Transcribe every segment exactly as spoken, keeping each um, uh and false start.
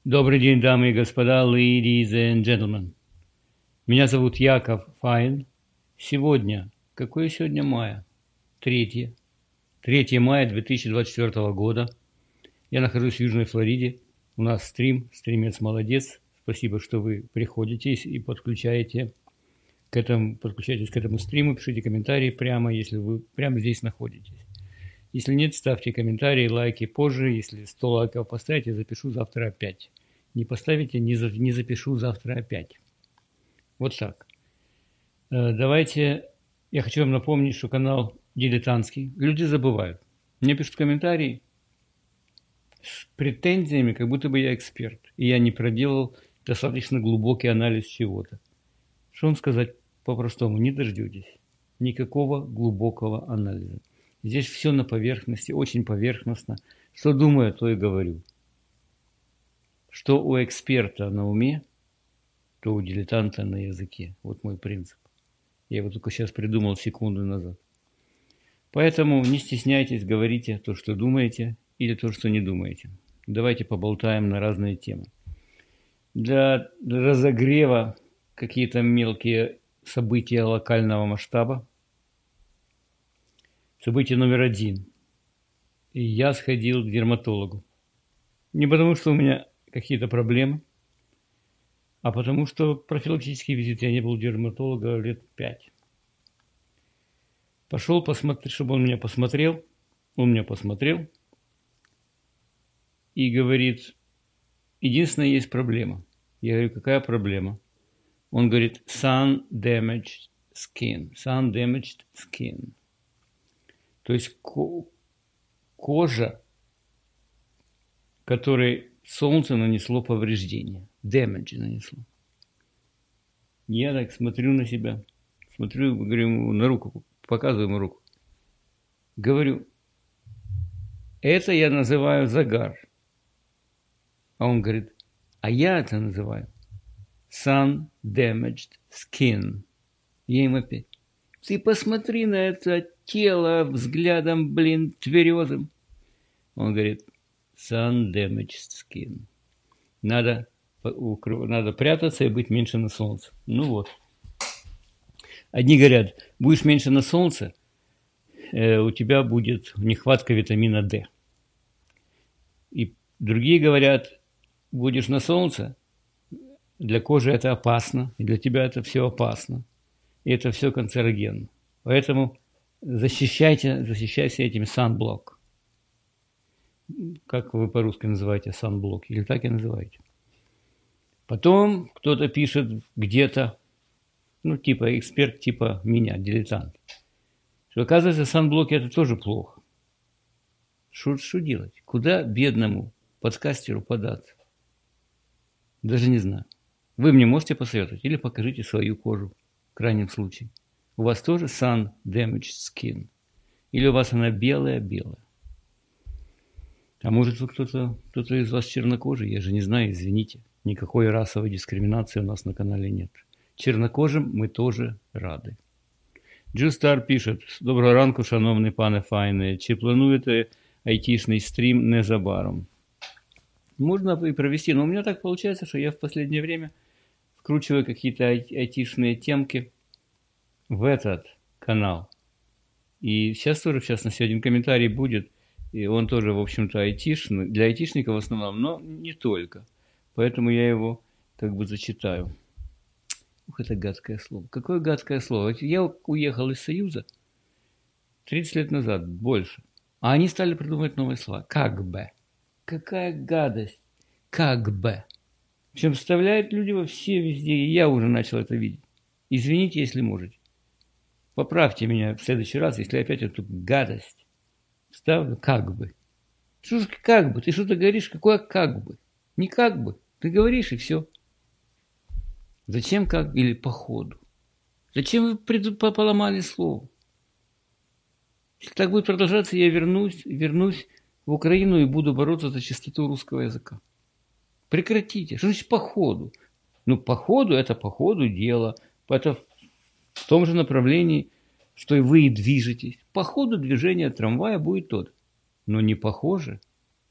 Добрый день, дамы и господа, ladies and gentlemen. Меня зовут Яков Файн. Сегодня, какое сегодня мая? Третье. Третье мая две тысячи двадцать четвёртого года. Я нахожусь в Южной Флориде. У нас стрим, стримец молодец. Спасибо, что вы приходите и подключаете к этому, подключаетесь к этому стриму, пишите комментарии прямо, если вы прямо здесь находитесь. Если нет, ставьте комментарии, лайки позже. Если сто лайков поставите, запишу завтра опять. Не поставите, не, за, не запишу завтра опять. Вот так. Э, давайте, я хочу вам напомнить, что канал дилетантский. Люди забывают. Мне пишут комментарии с претензиями, как будто бы я эксперт. И я не проделал достаточно глубокий анализ чего-то. Что вам сказать по-простому? Не дождетесь. Никакого глубокого анализа. Здесь все на поверхности, очень поверхностно. Что думаю, то и говорю. Что у эксперта на уме, то у дилетанта на языке. Вот мой принцип. Я его только сейчас придумал секунду назад. Поэтому не стесняйтесь, говорите то, что думаете, или то, что не думаете. Давайте поболтаем на разные темы. Для разогрева какие-то мелкие события локального масштаба. Событие номер один. И я сходил к дерматологу. Не потому, что у меня какие-то проблемы, а потому, что профилактический визит, я не был у дерматолога лет пять. Пошел посмотреть, чтобы он меня посмотрел. Он меня посмотрел и говорит, единственная есть проблема. Я говорю, какая проблема? Он говорит, sun damaged skin. Sun damaged skin. То есть кожа, которой солнце нанесло повреждение. Damage нанесло. Я так смотрю на себя. Смотрю, говорю ему на руку. Показываю ему руку. Говорю, это я называю загар. А он говорит, а я это называю sun damaged skin. Я ему опять. Ты посмотри на это тело взглядом, блин, тверезым. Он говорит, sun damaged skin. Надо, надо прятаться и быть меньше на солнце. Ну вот. Одни говорят, будешь меньше на солнце, э, у тебя будет нехватка витамина D. И другие говорят, будешь на солнце, для кожи это опасно, и для тебя это все опасно. И это все канцерогенно. Поэтому защищайте, защищайся этим sunblock. Как вы по-русски называете sunblock? Или так и называете? Потом кто-то пишет где-то, ну, типа эксперт, типа меня, дилетант, что, оказывается, sunblock это тоже плохо. Что, что делать? Куда бедному подкастеру податься? Даже не знаю. Вы мне можете посоветовать или покажите свою кожу. В крайнем случае. У вас тоже sun damaged skin? Или у вас она белая-белая? А может, вы кто-то, кто-то из вас чернокожий? Я же не знаю, извините. Никакой расовой дискриминации у нас на канале нет. Чернокожим мы тоже рады. Джустар пишет. Доброго ранку, шановний пане Файне. Чи плануєте айтишний стрим незабаром? Можно и провести, но у меня так получается, что я в последнее время вкручиваю какие-то айтишные темки в этот канал. И сейчас тоже, в частности, один комментарий будет, и он тоже, в общем-то, айтишный, для айтишников в основном, но не только. Поэтому я его как бы зачитаю. Ух, это гадкое слово. Какое гадкое слово? Я уехал из Союза тридцать лет назад, больше. А они стали придумывать новые слова. Как бы. Какая гадость. Как бы. Причем вставляют люди во все везде, и я уже начал это видеть. Извините, если можете. Поправьте меня в следующий раз, если опять эту гадость вставлю. Как бы. Что ж как бы? Ты что-то говоришь, какое как бы? Не как бы. Ты говоришь, и все. Зачем как? Или по ходу? Зачем вы пред... поломали слово? Если так будет продолжаться, я вернусь, вернусь в Украину и буду бороться за чистоту русского языка. Прекратите. Что значит по ходу? Ну, по ходу это по ходу дела. Это в том же направлении, что и вы и движетесь. По ходу движения трамвая будет тот. Но не похоже.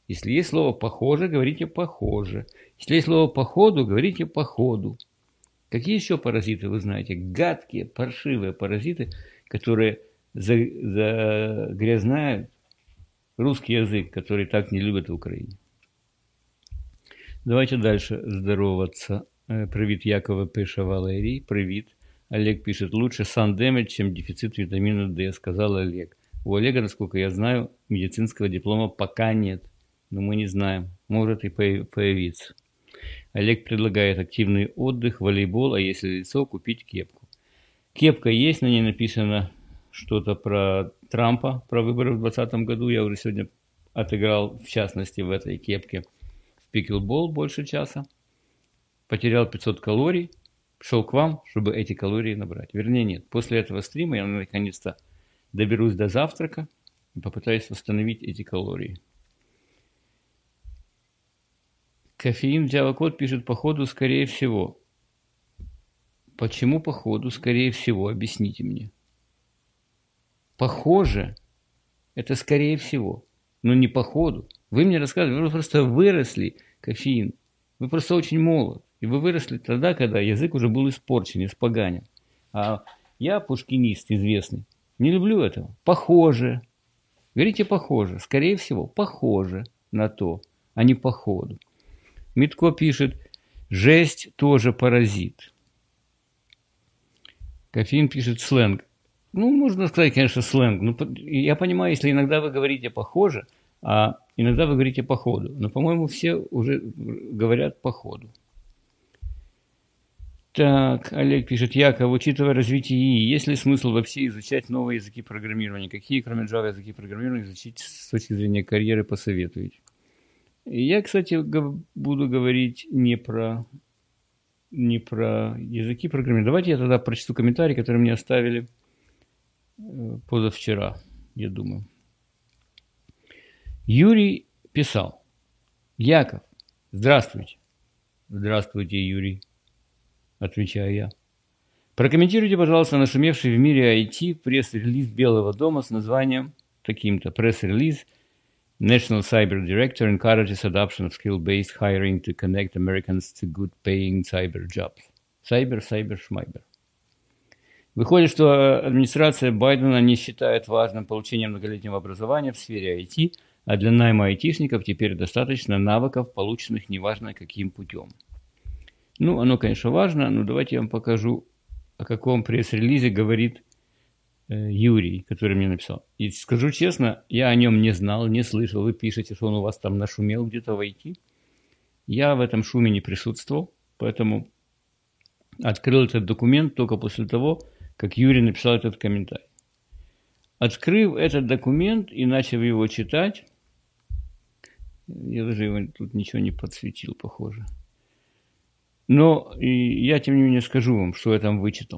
Если есть слово «похоже», говорите «похоже». Если есть слово «походу», говорите «походу». Какие еще паразиты вы знаете? Гадкие, паршивые паразиты, которые загрязняют русский язык, который так не любят в Украине. Давайте дальше здороваться. Привет, Якова пише Валерий. Привет. Олег пишет, лучше sun-damage, чем дефицит витамина D, сказал Олег. У Олега, насколько я знаю, медицинского диплома пока нет. Но мы не знаем. Может и появиться. Олег предлагает активный отдых, волейбол, а если лицо, купить кепку. Кепка есть, на ней написано что-то про Трампа, про выборы в двадцатом году. Я уже сегодня отыграл, в частности, в этой кепке в пиклбол больше часа. Потерял пятьсот калорий. Пришел к вам, чтобы эти калории набрать. Вернее, нет. После этого стрима я наконец-то доберусь до завтрака и попытаюсь восстановить эти калории. Кофеин Джава-код пишет, походу, скорее всего. Почему походу, скорее всего? Объясните мне. Похоже, это скорее всего, но не походу. Вы мне рассказываете, вы просто выросли, кофеин. Вы просто очень молод. И вы выросли тогда, когда язык уже был испорчен, испоганен. А я, пушкинист известный, не люблю этого. Похоже. Говорите похоже. Скорее всего, похоже на то, а не походу. Митко пишет, жесть тоже паразит. Кофеин пишет сленг. Ну, можно сказать, конечно, сленг. Но я понимаю, если иногда вы говорите похоже, а иногда вы говорите походу. Но, по-моему, все уже говорят походу. Так, Олег пишет, Яков, учитывая развитие ИИ, есть ли смысл вообще изучать новые языки программирования? Какие, кроме Java, языки программирования изучить с точки зрения карьеры посоветуете? Я, кстати, буду говорить не про, не про языки программирования. Давайте я тогда прочту комментарий, который мне оставили позавчера, я думаю. Юрий писал, Яков, здравствуйте. Здравствуйте, Юрий. Отвечаю я. Прокомментируйте, пожалуйста, нашумевший в мире ай ти пресс-релиз Белого дома с названием таким-то. Пресс-релиз National Cyber Director encourages adoption of skill-based hiring to connect Americans to good-paying cyber jobs. Cyber, cyber, шмайбер. Выходит, что администрация Байдена не считает важным получение многолетнего образования в сфере ай ти, а для найма айтишников теперь достаточно навыков, полученных неважно каким путем. Ну, оно, конечно, важно, но давайте я вам покажу, о каком пресс-релизе говорит э, Юрий, который мне написал. И скажу честно, я о нем не знал, не слышал. Вы пишете, что он у вас там нашумел где-то в ай ти. Я в этом шуме не присутствовал, поэтому открыл этот документ только после того, как Юрий написал этот комментарий. Открыв этот документ и начав его читать, я даже его тут ничего не подсветил, похоже. Но и я, тем не менее, скажу вам, что я там вычитал.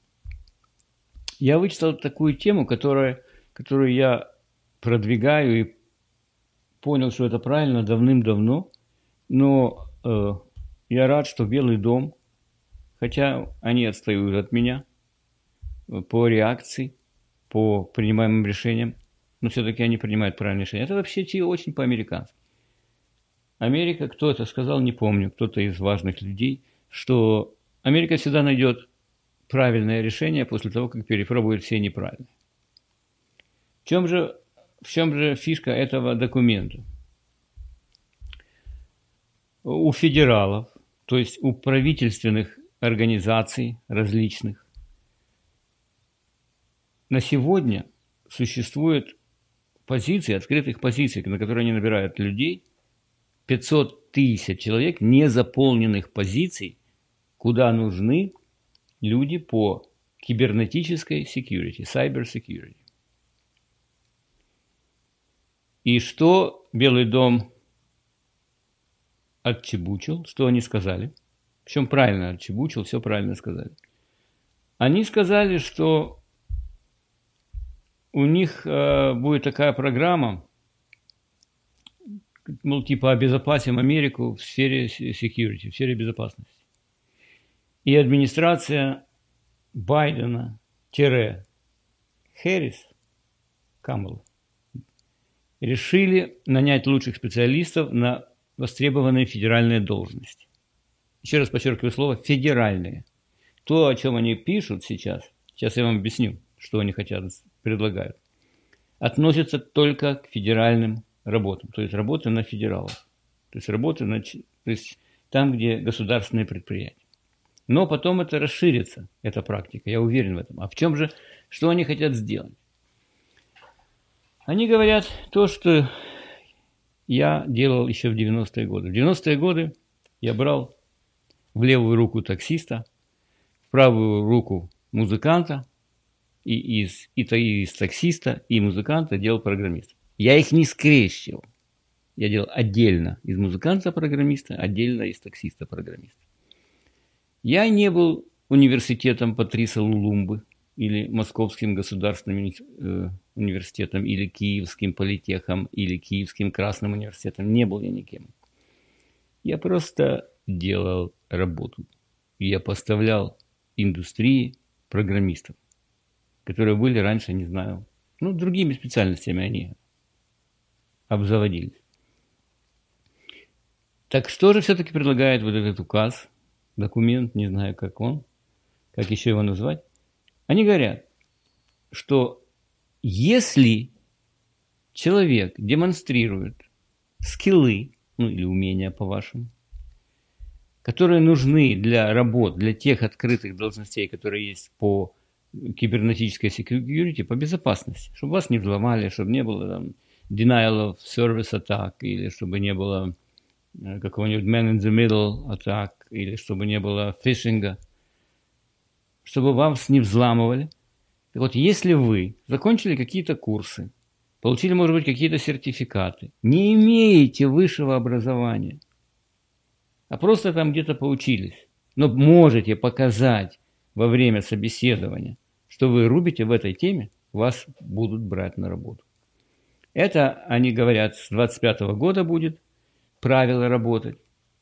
Я вычитал такую тему, которая, которую я продвигаю и понял, что это правильно давным-давно. Но э, я рад, что Белый дом, хотя они отстают от меня по реакции, по принимаемым решениям, но все-таки они принимают правильные решения. Это вообще очень по-американски. Америка, кто это сказал, не помню, кто-то из важных людей, что Америка всегда найдет правильное решение после того, как перепробует все неправильные. В чем же, в чем же фишка этого документа? У федералов, то есть у правительственных организаций различных, на сегодня существует позиции, открытых позиций, на которые они набирают людей, пятьсот тысяч человек незаполненных позиций, куда нужны люди по кибернетической security, cyber security. И что Белый дом отчебучил, что они сказали, причем правильно отчебучил, все правильно сказали. Они сказали, что у них э, будет такая программа, мол, типа обезопасим Америку в сфере security, в сфере безопасности. И администрация Байдена-Хэррис, Камала, решили нанять лучших специалистов на востребованные федеральные должности. Еще раз подчеркиваю слово «федеральные». То, о чем они пишут сейчас, сейчас я вам объясню, что они хотят, предлагают, относится только к федеральным работам, то есть работы на федералов, то есть работы на, то есть там, где государственные предприятия. Но потом это расширится, эта практика, я уверен в этом. А в чем же, что они хотят сделать? Они говорят то, что я делал еще в девяностые годы. В девяностые годы я брал в левую руку таксиста, в правую руку музыканта, и из, и, и из таксиста, и музыканта делал программиста. Я их не скрещивал. Я делал отдельно из музыканта-программиста, отдельно из таксиста-программиста. Я не был университетом Патриса Лулумбы или Московским государственным э, университетом, или Киевским политехом, или Киевским Красным университетом. Не был я никем. Я просто делал работу. Я поставлял индустрии программистов, которые были раньше, не знаю, ну, другими специальностями они обзаводились. Так что же все-таки предлагает вот этот указ, документ, не знаю, как он, как еще его назвать? Они говорят, что если человек демонстрирует скиллы, ну или умения по-вашему, которые нужны для работ, для тех открытых должностей, которые есть по кибернетической security, по безопасности, чтобы вас не взломали, чтобы не было там denial of service attack, или чтобы не было какого-нибудь man in the middle attack, или чтобы не было фишинга, чтобы вас не взламывали. Так вот, если вы закончили какие-то курсы, получили, может быть, какие-то сертификаты, не имеете высшего образования, а просто там где-то поучились, но можете показать во время собеседования, что вы рубите в этой теме, вас будут брать на работу. Это, они говорят, с двадцать пятого года будет правило работать.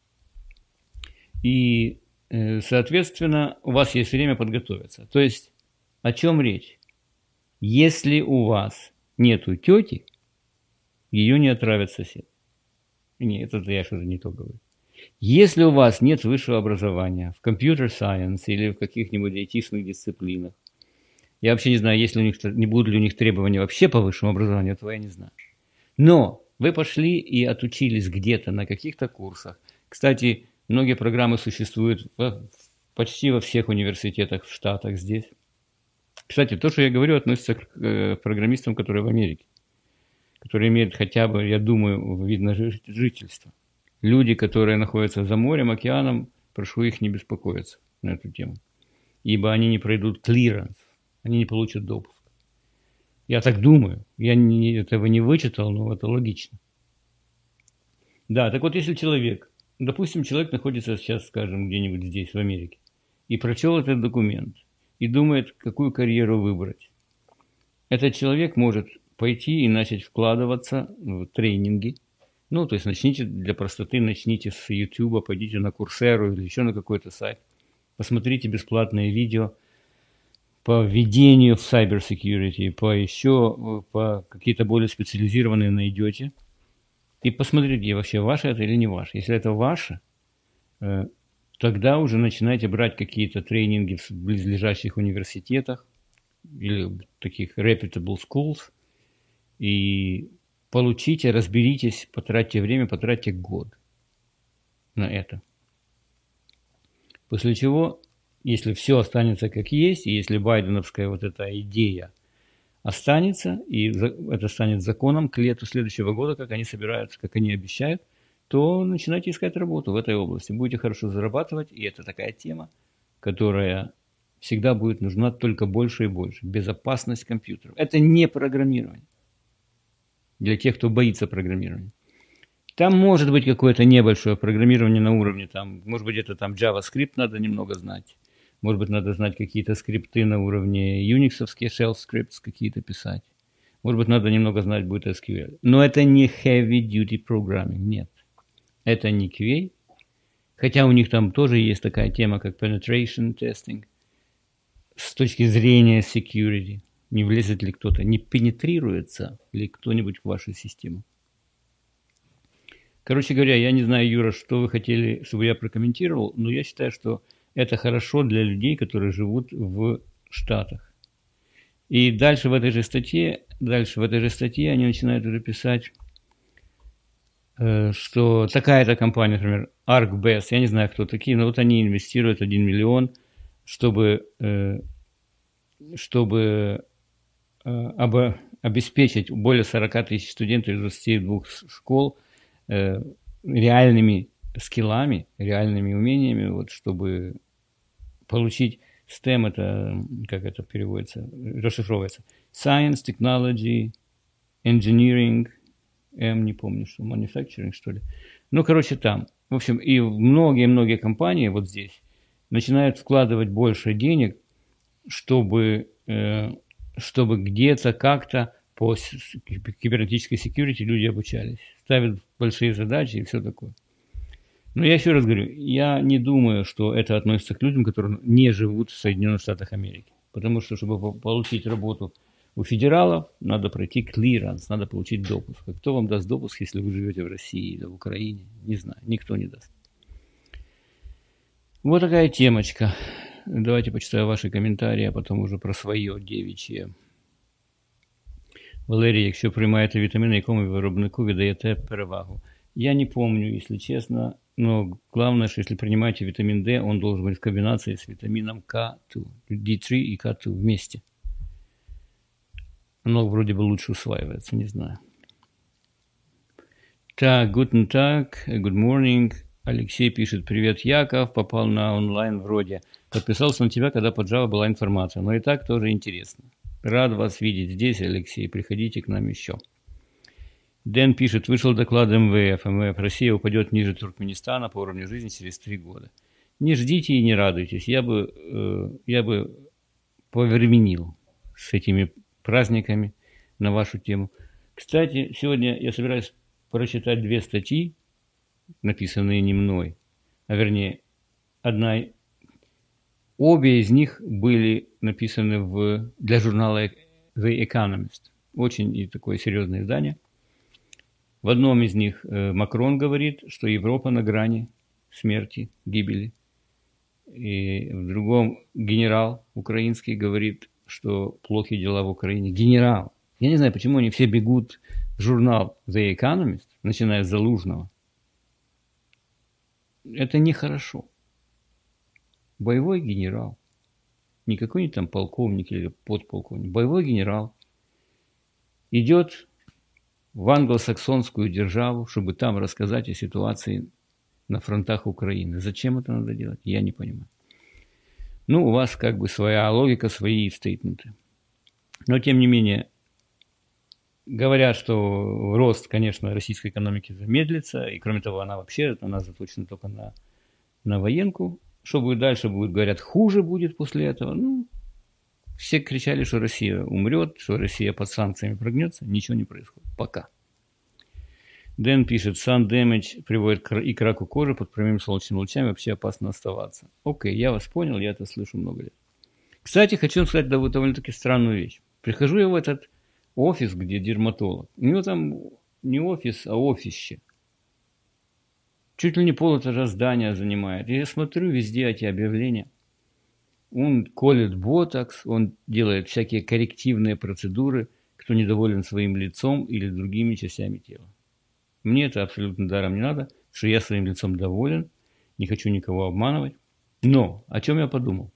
И, соответственно, у вас есть время подготовиться. То есть, о чем речь? Если у вас нету тети, ее не отравит сосед. Нет, это я что-то не то говорю. Если у вас нет высшего образования в computer science или в каких-нибудь айтишных дисциплинах, я вообще не знаю, есть ли у них, не будут ли у них требования вообще по высшему образованию, этого я не знаю. Но вы пошли и отучились где-то на каких-то курсах. Кстати, многие программы существуют в, почти во всех университетах в Штатах здесь. Кстати, то, что я говорю, относится к э, программистам, которые в Америке, которые имеют хотя бы, я думаю, вид на жительство. Люди, которые находятся за морем, океаном, прошу их не беспокоиться на эту тему, ибо они не пройдут клиренс, они не получат допуск. Я так думаю, я не, этого не вычитал, но это логично. Да, так вот, если человек, допустим, человек находится сейчас, скажем, где-нибудь здесь, в Америке, и прочел этот документ, и думает, какую карьеру выбрать, этот человек может пойти и начать вкладываться в тренинги. Ну, то есть начните, для простоты, начните с YouTube, пойдите на Coursera или еще на какой-то сайт, посмотрите бесплатные видео по введению в cyber security, по еще, по какие-то более специализированные найдете, и посмотрите, вообще ваше это или не ваше. Если это ваше, тогда уже начинайте брать какие-то тренинги в близлежащих университетах или таких reputable schools, и получите, разберитесь, потратьте время, потратьте год на это. После чего, если все останется как есть, и если байденовская вот эта идея останется, и это станет законом к лету следующего года, как они собираются, как они обещают, то начинайте искать работу в этой области. Будете хорошо зарабатывать, и это такая тема, которая всегда будет нужна только больше и больше. Безопасность компьютеров. Это не программирование. Для тех, кто боится программирования. Там может быть какое-то небольшое программирование на уровне, там, может быть, это там JavaScript надо немного знать. Может быть, надо знать какие-то скрипты на уровне Unix-овские shell scripts какие-то писать. Может быть, надо немного знать будет эс кью эль. Но это не heavy-duty programming, нет. Это не кью эй. Хотя у них там тоже есть такая тема, как penetration testing с точки зрения security. Не влезет ли кто-то, не пенетрируется ли кто-нибудь в вашу систему. Короче говоря, я не знаю, Юра, что вы хотели, чтобы я прокомментировал, но я считаю, что это хорошо для людей, которые живут в Штатах. И дальше в этой же статье, дальше в этой же статье они начинают уже писать, что такая-то компания, например, ArcBest, я не знаю, кто такие, но вот они инвестируют один миллион, чтобы, чтобы обеспечить более сорок тысяч студентов из двадцати двух школ реальными скиллами, реальными умениями, вот, чтобы получить STEM, это, как это переводится, расшифровывается, Science, Technology, Engineering, M, не помню, что, Manufacturing, что ли. Ну, короче, там. В общем, и многие-многие компании вот здесь начинают вкладывать больше денег, чтобы, э, чтобы где-то как-то по кибернетической security люди обучались. Ставят большие задачи и все такое. Но я еще раз говорю, я не думаю, что это относится к людям, которые не живут в Соединенных Штатах Америки. Потому что, чтобы получить работу у федералов, надо пройти клиранс, надо получить допуск. А кто вам даст допуск, если вы живете в России или в Украине? Не знаю, никто не даст. Вот такая темочка. Давайте почитаю ваши коментарі, а потом уже про своє девичье. Валерій, якщо приймаєте вітаміни, якому виробнику ви даєте перевагу? Я не помню, если честно, но главное, что если принимаете витамин D, он должен быть в комбинации с витамином К два, ди три и К два вместе. Оно вроде бы лучше усваивается, не знаю. Так, guten Tag, good morning. Алексей пишет, привет, Яков, попал на онлайн вроде. Подписался на тебя, когда под Java была информация, но и так тоже интересно. Рад вас видеть здесь, Алексей, приходите к нам еще. Дэн пишет, вышел доклад эм вэ эф. эм вэ эф Россия упадет ниже Туркменистана по уровню жизни через три года. Не ждите и не радуйтесь. Я бы, э, я бы повременил с этими праздниками на вашу тему. Кстати, сегодня я собираюсь прочитать две статьи, написанные не мной, а вернее, одна, обе из них были написаны в, для журнала The Economist. Очень и такое серьезное издание. В одном из них э, Макрон говорит, что Европа на грани смерти, гибели. И в другом генерал украинский говорит, что плохие дела в Украине. Генерал. Я не знаю, почему они все бегут в журнал The Economist, начиная с Залужного. Это нехорошо. Боевой генерал. Не какой-нибудь там полковник или подполковник. Боевой генерал идет в англосаксонскую державу, чтобы там рассказать о ситуации на фронтах Украины. Зачем это надо делать? Я не понимаю. Ну, у вас как бы своя логика, свои стейтменты. Но, тем не менее, говорят, что рост, конечно, российской экономики замедлится, и, кроме того, она вообще, она заточена только на, на военку. Что будет дальше, будет, говорят, хуже будет после этого. Ну, все кричали, что Россия умрет, что Россия под санкциями прогнется. Ничего не происходит. Пока. Дэн пишет, sun damage приводит и к раку кожи под прямыми солнечными лучами, вообще опасно оставаться. Окей, я вас понял, я это слышу много лет. Кстати, хочу сказать довольно-таки странную вещь. Прихожу я в этот офис, где дерматолог. У него там не офис, а офище. Чуть ли не полэтажа здания занимает. И я смотрю везде эти объявления. Он колет ботокс, он делает всякие коррективные процедуры, кто недоволен своим лицом или другими частями тела. Мне это абсолютно даром не надо, потому что я своим лицом доволен, не хочу никого обманывать. Но о чем я подумал?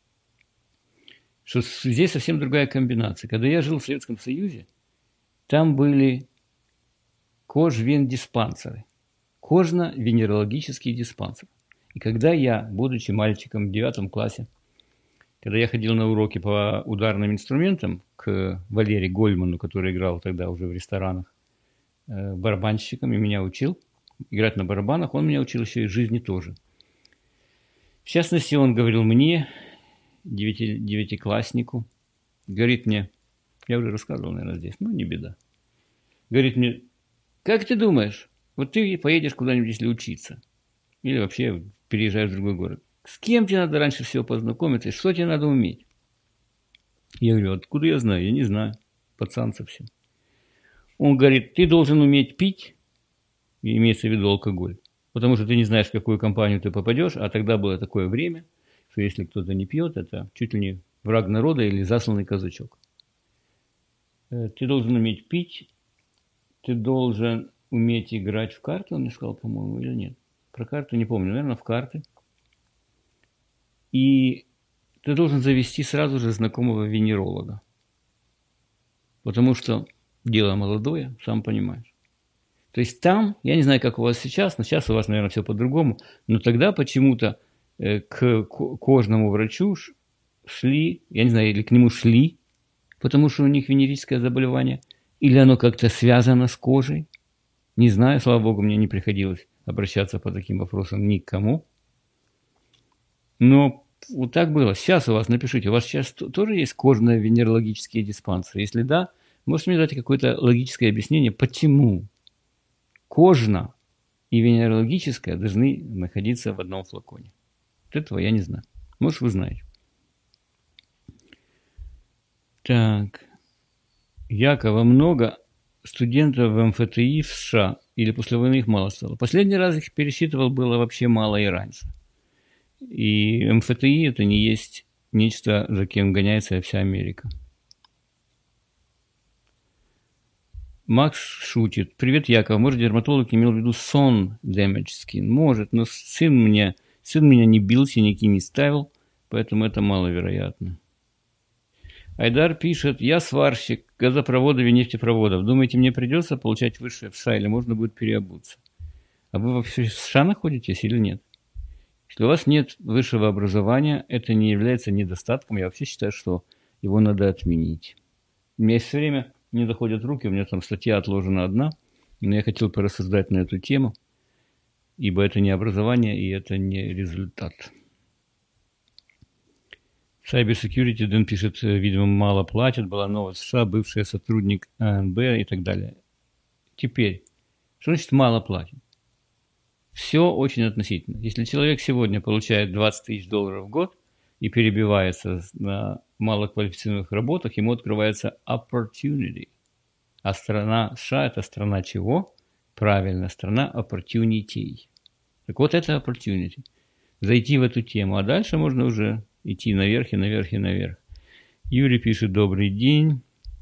Что здесь совсем другая комбинация. Когда я жил в Советском Союзе, там были кожвендиспансеры, кожно-венерологические диспансеры. И когда я, будучи мальчиком в девятом классе, когда я ходил на уроки по ударным инструментам к Валерию Гольману, который играл тогда уже в ресторанах э, барабанщиком и меня учил играть на барабанах, он меня учил еще и жизни тоже. В частности, он говорил мне, девяти, девятикласснику, говорит мне, я уже рассказывал, наверное, здесь, но не беда, говорит мне, как ты думаешь, вот ты поедешь куда-нибудь, если учиться, или вообще переезжаешь в другой город, с кем тебе надо раньше всего познакомиться, и что тебе надо уметь? Я говорю, откуда я знаю? Я не знаю. Пацан совсем. Он говорит, ты должен уметь пить, и имеется в виду алкоголь, потому что ты не знаешь, в какую компанию ты попадешь, а тогда было такое время, что если кто-то не пьет, это чуть ли не враг народа или засланный казачок. Ты должен уметь пить, ты должен уметь играть в карты, он мне сказал, по-моему, или нет. Про карты не помню, наверное, в карты. И ты должен завести сразу же знакомого венеролога, потому что дело молодое, сам понимаешь. То есть там, я не знаю, как у вас сейчас, но сейчас у вас, наверное, все по-другому, но тогда почему-то э, к кожному врачу шли, я не знаю, или к нему шли, потому что у них венерическое заболевание, или оно как-то связано с кожей. Не знаю, слава богу, мне не приходилось обращаться по таким вопросам никому. Но вот так было. Сейчас у вас, напишите, у вас сейчас тоже есть кожно-венерологические диспансеры? Если да, можете мне дать какое-то логическое объяснение, почему кожно и венерологическое должны находиться в одном флаконе? Вот этого я не знаю. Может, вы знаете. Так. Якова много студентов в эм эф тэ и в США, или после войны их мало стало. Последний раз их пересчитывал, было вообще мало и раньше. И эм эф тэ и это не есть нечто, за кем гоняется вся Америка. Макс шутит. Привет, Яков. Может, дерматолог имел в виду сон damage skin? Может, но сын меня, сын меня не бил, синяки не ставил, поэтому это маловероятно. Айдар пишет, я сварщик газопроводов и нефтепроводов. Думаете, мне придется получать высшее в США или можно будет переобуться? А вы вообще в США находитесь или нет? Если у вас нет высшего образования, это не является недостатком. Я вообще считаю, что его надо отменить. У меня есть время, не доходят руки, у меня там статья отложена одна, но я хотел порассуждать на эту тему, ибо это не образование и это не результат. Cyber Security, Дэн пишет, видимо, мало платят, была новая США, бывший сотрудник а эн бэ и так далее. Теперь, что значит мало платят? Все очень относительно. Если человек сегодня получает двадцать тысяч долларов в год и перебивается на малоквалифицированных работах, ему открывается opportunity. А страна США – это страна чего? Правильно, страна opportunity. Так вот это opportunity. Зайти в эту тему, а дальше можно уже идти наверх и наверх и наверх. Юрий пишет, добрый день.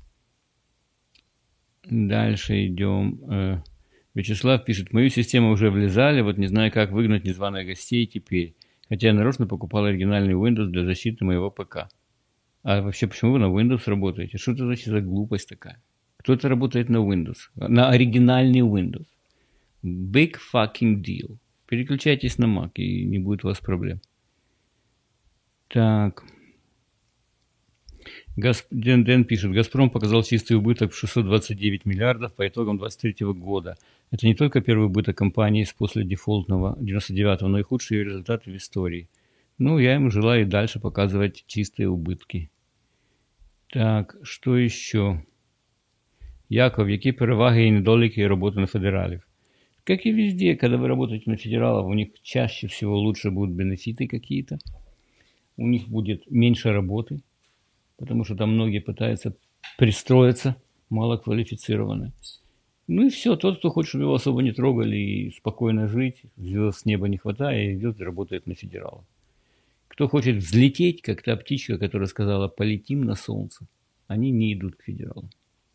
Дальше идем. Вячеслав пишет, в мою систему уже влезали, вот не знаю, как выгнать незваных гостей теперь. Хотя я нарочно покупал оригинальный Windows для защиты моего ПК. А вообще, почему вы на Windows работаете? Что это значит за глупость такая? Кто-то работает на Windows, на оригинальный Windows. Big fucking deal. Переключайтесь на Mac, и не будет у вас проблем. Так. Госп... Дэн, Дэн пишет, Газпром показал чистый убыток в шестьсот двадцать девять миллиардов по итогам двадцать третьего года. Это не только первый убыток компании с после дефолтного девяносто девятого, но и худшие результаты в истории. Ну, я ему желаю и дальше показывать чистые убытки. Так, что еще? Яков, які переваги і недоліки роботи на федералів? Как и везде, когда вы работаете на федералов, у них чаще всего лучше будут бенефиты какие-то. У них будет меньше работы, потому что там многие пытаются пристроиться, малоквалифицированные. Ну и все, тот, кто хочет, чтобы его особо не трогали и спокойно жить, звезд с неба не хватает, идет и работает на федералов. Кто хочет взлететь, как та птичка, которая сказала, полетим на солнце, они не идут к федералам.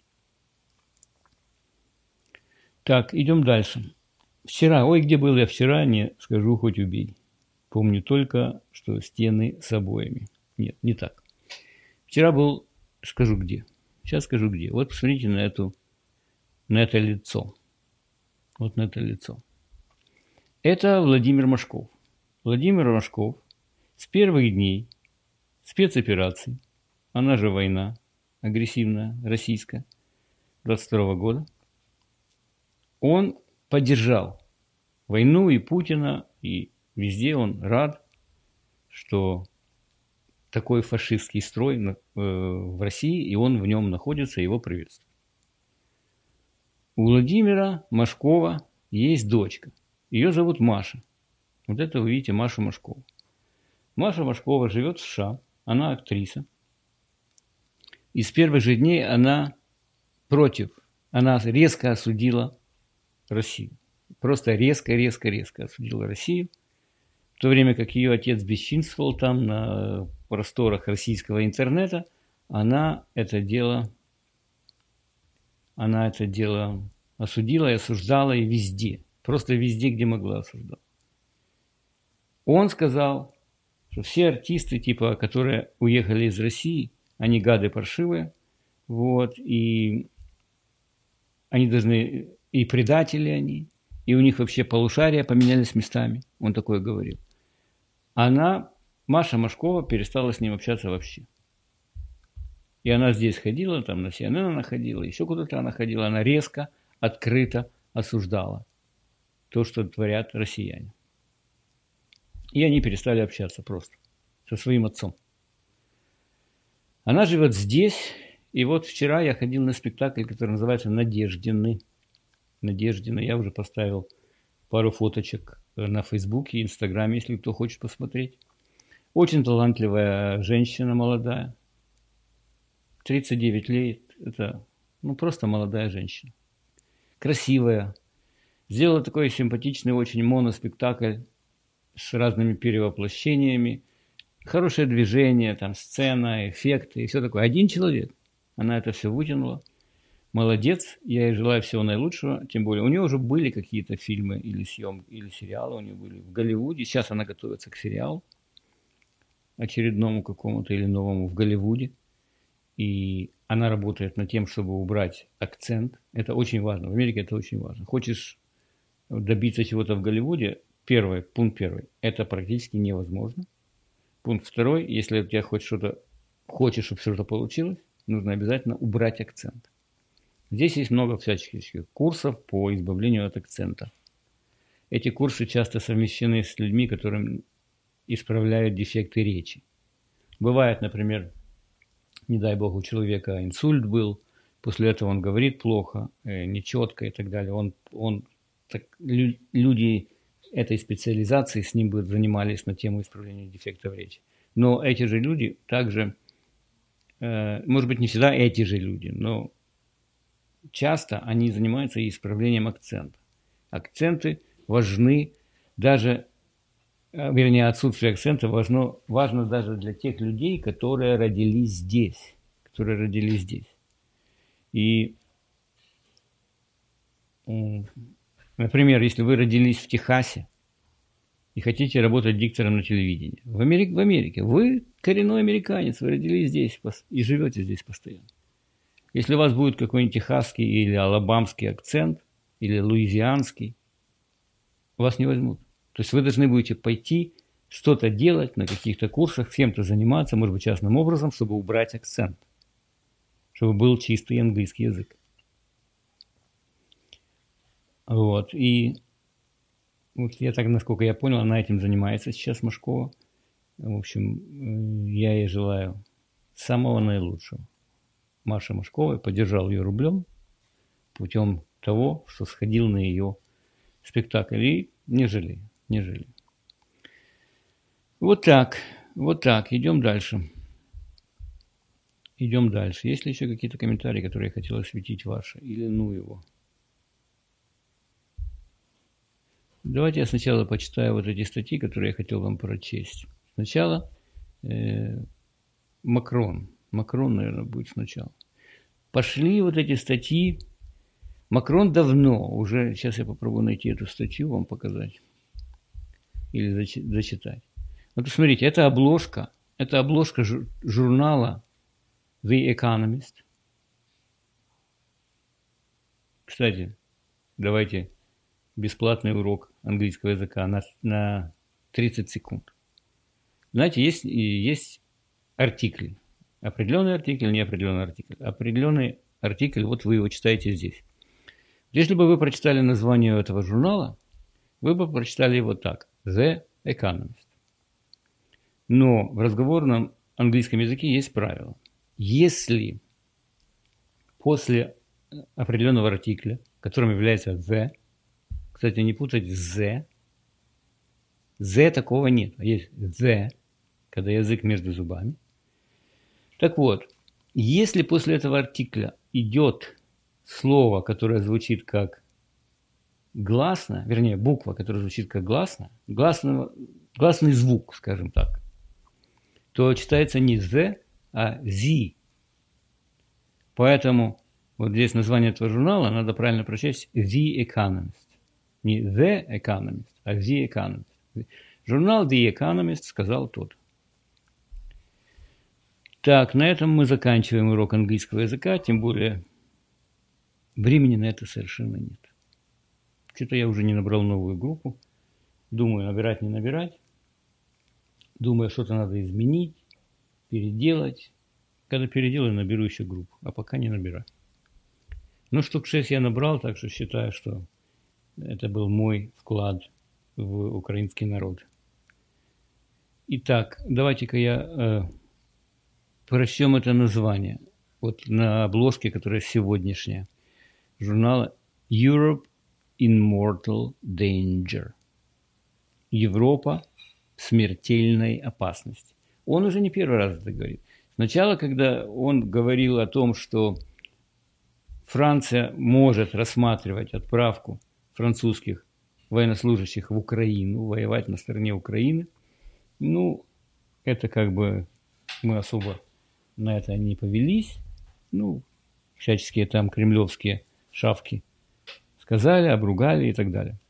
Так, идем дальше. Вчера, ой, где был я вчера, не скажу, хоть убей. Помню только, что стены с обоями. Нет, не так. Вчера был, скажу где. Сейчас скажу где. Вот посмотрите на эту, на это лицо. Вот на это лицо. Это Владимир Машков. Владимир Машков с первых дней спецоперации, она же война агрессивная, российская, двадцать второго года, он поддержал войну и Путина, и везде он рад, что такой фашистский строй в России, и он в нем находится, его приветствует. У Владимира Машкова есть дочка. Ее зовут Маша. Вот это вы видите Машу Машкову. Маша Машкова живет в США. Она актриса. И с первых же дней она против, она резко осудила Россию. Просто резко, резко, резко осудила Россию. В то время как ее отец бесчинствовал там на просторах российского интернета, она это дело, она это дело осудила и осуждала и везде. Просто везде, где могла, осуждала. Он сказал, что все артисты, типа, которые уехали из России, они гады паршивые, вот, и они должны, и предатели они, и у них вообще полушария поменялись местами. Он такое говорил. Она, Маша Машкова, перестала с ним общаться вообще. И она здесь ходила, там на Си Эн Эн она ходила, еще куда-то она ходила, она резко, открыто осуждала то, что творят россияне. И они перестали общаться просто со своим отцом. Она живет здесь, и вот вчера я ходил на спектакль, который называется «Надеждины». Надеждины. Я уже поставил пару фоточек на Фейсбуке и Инстаграме, если кто хочет посмотреть. Очень талантливая женщина, молодая. тридцать девять лет. Это ну, просто молодая женщина. Красивая. Сделала такой симпатичный очень моноспектакль с разными перевоплощениями. Хорошее движение, там сцена, эффекты и все такое. Один человек. Она это все вытянула. Молодец. Я ей желаю всего наилучшего. Тем более, у нее уже были какие-то фильмы или съемки, или сериалы. У нее были в Голливуде. Сейчас она готовится к сериалу. Очередному какому-то или новому в Голливуде. И она работает над тем, чтобы убрать акцент. Это очень важно. В Америке это очень важно. Хочешь добиться чего-то в Голливуде, первый, пункт первый, это практически невозможно. Пункт второй, если у тебя хоть что-то, хочешь, чтобы что-то получилось, нужно обязательно убрать акцент. Здесь есть много всяческих курсов по избавлению от акцента. Эти курсы часто совмещены с людьми, которым исправляют дефекты речи. Бывает, например, не дай бог, у человека инсульт был, после этого он говорит плохо, нечетко и так далее. Он, он, так, люди этой специализации с ним бы занимались на тему исправления дефектов речи. Но эти же люди также, может быть, не всегда эти же люди, но часто они занимаются и исправлением акцента. Акценты важны даже, вернее, отсутствие акцента важно, важно даже для тех людей, которые родились здесь. Которые родились здесь. И, например, если вы родились в Техасе и хотите работать диктором на телевидении, в Америке, в Америке вы коренной американец, вы родились здесь и живете здесь постоянно. Если у вас будет какой-нибудь техасский или алабамский акцент, или луизианский, вас не возьмут. То есть вы должны будете пойти что-то делать на каких-то курсах, с кем-то заниматься, может быть, частным образом, чтобы убрать акцент, чтобы был чистый английский язык. Вот. И вот я так, насколько я понял, она этим занимается сейчас, Машкова. В общем, я ей желаю самого наилучшего. Маша Машкова, поддержал ее рублем путем того, что сходил на ее спектакль. И не жалею, не жалею. Вот так, вот так. Идем дальше. Идем дальше. Есть ли еще какие-то комментарии, которые я хотел осветить ваши? Или ну его? Давайте я сначала почитаю вот эти статьи, которые я хотел вам прочесть. Сначала э, Макрон. Макрон, наверное, будет сначала. Пошли вот эти статьи. Макрон давно, уже, сейчас я попробую найти эту статью, вам показать. Или зачитать. Вот смотрите, это обложка, это обложка журнала The Economist. Кстати, давайте бесплатный урок английского языка на, на тридцать секунд. Знаете, есть, есть артикль. Определенный артикль, неопределенный артикль. Определенный артикль, вот вы его читаете здесь. Если бы вы прочитали название этого журнала, вы бы прочитали его так. The Economist. Но в разговорном английском языке есть правило. Если после определенного артикля, которым является the, кстати, не путать the, the такого нет, а есть the, когда язык между зубами. Так вот, Если после этого артикля идет слово, которое звучит как гласно, вернее, буква, которая звучит как гласно, гласный, гласный звук, скажем так, то читается не «з», а «зи». Поэтому вот здесь название этого журнала надо правильно прочесть «The Economist». Не «The Economist», а «The Economist». Журнал «The Economist» сказал тот. Так, на этом мы заканчиваем урок английского языка, тем более времени на это совершенно нет. Что-то я уже не набрал новую группу. Думаю, набирать, не набирать. Думаю, что-то надо изменить, переделать. Когда переделаю, наберу еще группу, а пока не набираю. Ну, штук шесть я набрал, так что считаю, что это был мой вклад в украинский народ. Итак, давайте-ка я э, прочтем это название. Вот на обложке, которая сегодняшняя, журнала Europe in Mortal Danger. Европа в смертельной опасности. Он уже не первый раз это говорит. Сначала, когда он говорил о том, что Франция может рассматривать отправку французских военнослужащих в Украину, воевать на стороне Украины, ну, это как бы мы особо на это не повелись. Ну, всяческие там кремлевские шавки сказали, обругали и так далее.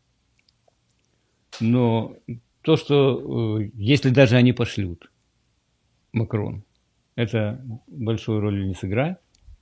Но то, что если даже они пошлют Макрон, это большой роли не сыграет.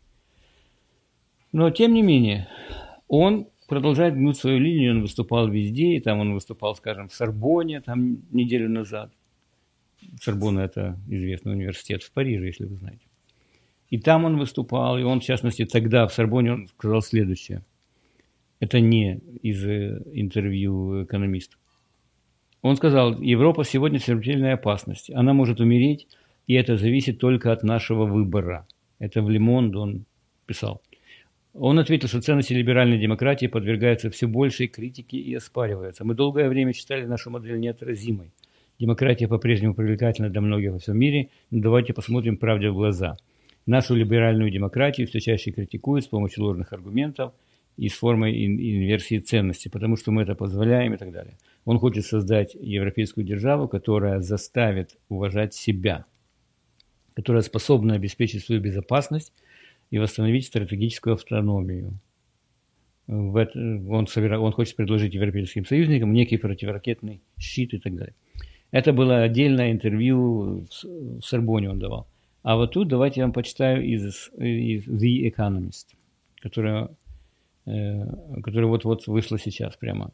Но, тем не менее, он продолжает гнуть свою линию, он выступал везде, и там он выступал, скажем, в Сорбонне, там неделю назад. Сорбонна – это известный университет в Париже, если вы знаете. И там он выступал, и он, в частности, тогда в Сорбонне он сказал следующее. Это не из интервью экономиста. Он сказал, Европа сегодня в смертельной опасности, она может умереть, и это зависит только от нашего выбора. Это в Le Monde он писал. Он ответил, что ценности либеральной демократии подвергаются все большей критике и оспариваются. Мы долгое время считали нашу модель неотразимой. Демократия по-прежнему привлекательна для многих во всем мире, но давайте посмотрим правде в глаза. Нашу либеральную демократию все чаще критикуют с помощью ложных аргументов и с формой инверсии ценностей, потому что мы это позволяем и так далее. Он хочет создать европейскую державу, которая заставит уважать себя, которая способна обеспечить свою безопасность и восстановить стратегическую автономию. В это, он, собира, он хочет предложить европейским союзникам некий противоракетный щит и так далее. Это было отдельное интервью в Сорбонне он давал. А вот тут давайте я вам почитаю из, из The Economist, которая, э, которая вот-вот вышла сейчас прямо.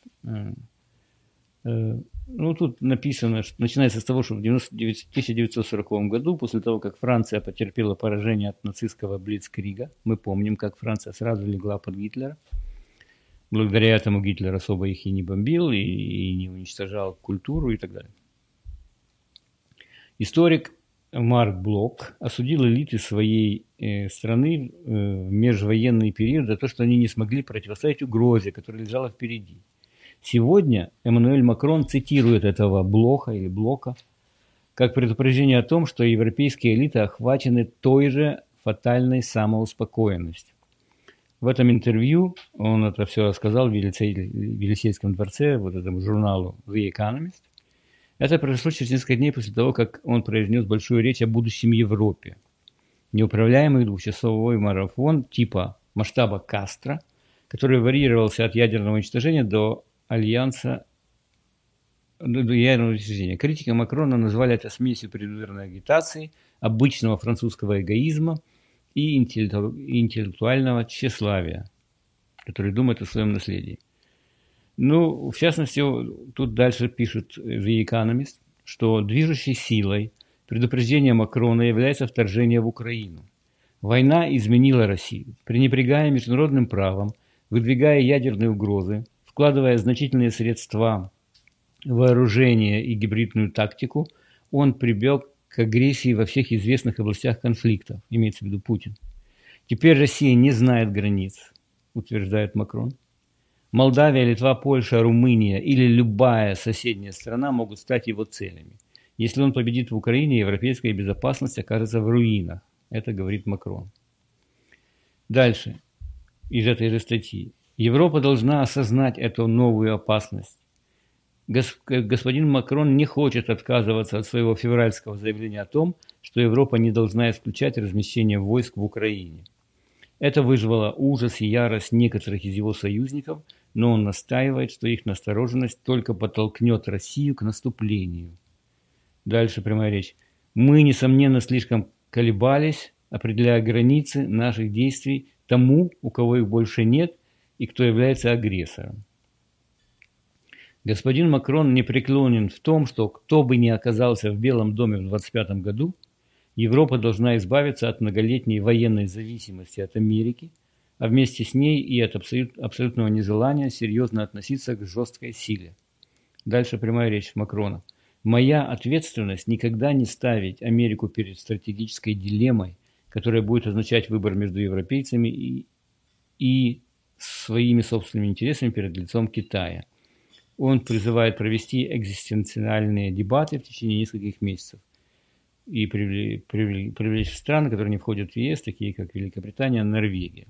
Ну, тут написано, что начинается с того, что в тысяча девятьсот сороковом году, после того, как Франция потерпела поражение от нацистского блицкрига, мы помним, как Франция сразу легла под Гитлера. Благодаря этому Гитлер особо их и не бомбил, и, и не уничтожал культуру и так далее. Историк Марк Блок осудил элиты своей э, страны э, в межвоенный период за то, что они не смогли противостоять угрозе, которая лежала впереди. Сегодня Эммануэль Макрон цитирует этого Блока или Блока как предупреждение о том, что европейские элиты охвачены той же фатальной самоуспокоенностью. В этом интервью он это все рассказал в Елисейском дворце, вот этому журналу The Economist. Это произошло через несколько дней после того, как он произнес большую речь о будущем Европе. Неуправляемый двухчасовой марафон типа масштаба Кастро, который варьировался от ядерного уничтожения до альянса, до ядерного уничтожения. Критики Макрона назвали это смесью предвыборной агитации, обычного французского эгоизма и интеллектуального тщеславия, который думает о своем наследии. Ну, в частности, тут дальше пишет The Economist, что движущей силой предупреждения Макрона является вторжение в Украину. Война изменила Россию, пренебрегая международным правом, выдвигая ядерные угрозы, вкладывая значительные средства в вооружение и гибридную тактику, он прибег к агрессии во всех известных областях конфликтов, имеется в виду Путин. Теперь Россия не знает границ, утверждает Макрон. Молдавия, Литва, Польша, Румыния или любая соседняя страна могут стать его целями. Если он победит в Украине, европейская безопасность окажется в руинах. Это говорит Макрон. Дальше, из этой же статьи. Европа должна осознать эту новую опасность. Господин Макрон не хочет отказываться от своего февральского заявления о том, что Европа не должна исключать размещение войск в Украине. Это вызвало ужас и ярость некоторых из его союзников, но он настаивает, что их настороженность только подтолкнет Россию к наступлению. Дальше прямая речь. Мы, несомненно, слишком колебались, определяя границы наших действий тому, у кого их больше нет, и кто является агрессором. Господин Макрон непреклонен в том, что кто бы ни оказался в Белом доме в двадцать пятом году, Европа должна избавиться от многолетней военной зависимости от Америки, а вместе с ней и от абсолют, абсолютного нежелания серьезно относиться к жесткой силе. Дальше прямая речь Макрона. «Моя ответственность никогда не ставить Америку перед стратегической дилеммой, которая будет означать выбор между европейцами и, и своими собственными интересами перед лицом Китая». Он призывает провести экзистенциальные дебаты в течение нескольких месяцев и привлечь, привлечь, привлечь страны, которые не входят в ЕС, такие как Великобритания, Норвегия.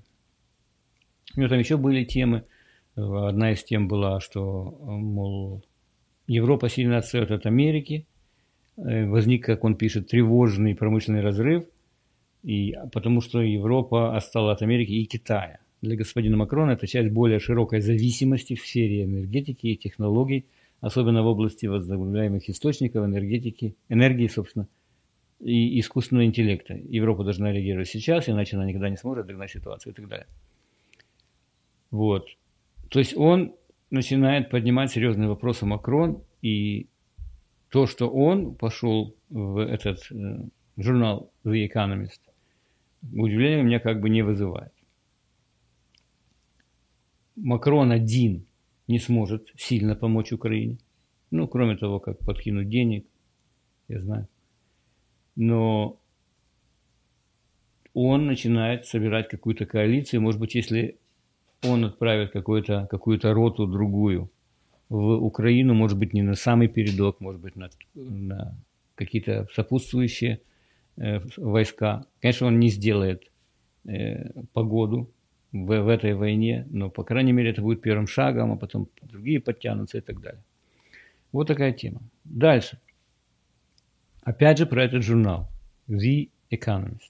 У него там еще были темы. Одна из тем была, что, мол, Европа сильно отстает от Америки. Возник, как он пишет, тревожный промышленный разрыв, и, потому что Европа отстала от Америки и Китая. Для господина Макрона это часть более широкой зависимости в сфере энергетики и технологий, особенно в области возобновляемых источников энергетики, энергии, собственно, и искусственного интеллекта. Европа должна реагировать сейчас, иначе она никогда не сможет догнать ситуацию и так далее. Вот. То есть он начинает поднимать серьезные вопросы Макрон, и то, что он пошел в этот э, журнал The Economist, удивления у меня как бы не вызывает. Макрон один не сможет сильно помочь Украине. Ну, кроме того, как подкинуть денег, я знаю. Но он начинает собирать какую-то коалицию. Может быть, если он отправит какую-то, какую-то роту другую в Украину, может быть, не на самый передок, может быть, на, на какие-то сопутствующие э, войска. Конечно, он не сделает э, погоду в, в этой войне, но, по крайней мере, это будет первым шагом, а потом другие подтянутся и так далее. Вот такая тема. Дальше. Опять же про этот журнал The Economist.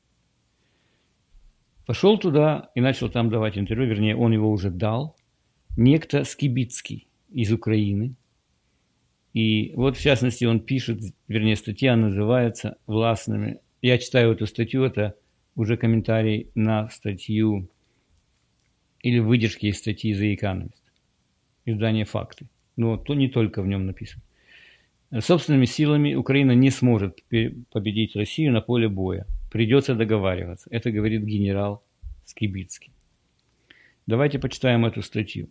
Пошел туда и начал там давать интервью, вернее, он его уже дал, некто Скибицкий из Украины. И вот, в частности, он пишет, вернее, статья называется «Властными». Я читаю эту статью, это уже комментарий на статью или выдержки из статьи The Economist, издание «Факты». Но то не только в нем написано. Собственными силами Украина не сможет победить Россию на поле боя. Придется договариваться. Это говорит генерал Скибицкий. Давайте почитаем эту статью.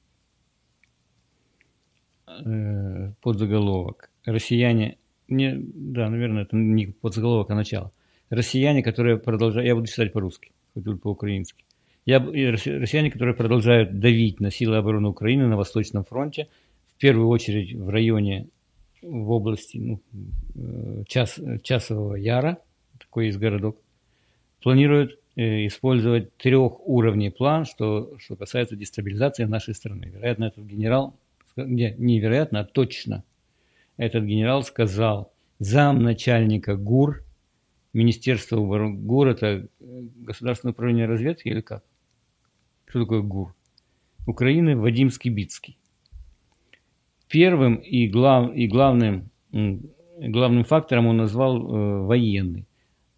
Подзаголовок. Россияне... Не, да, наверное, это не подзаголовок, а начало. Россияне, которые продолжают... Я буду читать по-русски, хоть и по-украински. Я... Россияне, которые продолжают давить на силы обороны Украины на Восточном фронте, в первую очередь в районе, в области ну, час, Часового Яра, такой есть городок, планируют э, использовать трехуровневый план, что, что касается дестабилизации нашей страны. Вероятно, этот генерал, не, невероятно, а точно, этот генерал сказал замначальника ГУР, Министерство обороны, ГУР это Государственное управление разведки или как? Что такое ГУР? Украины Вадим Скибицкий. Первым и, глав, и главным, главным фактором он назвал э, военный.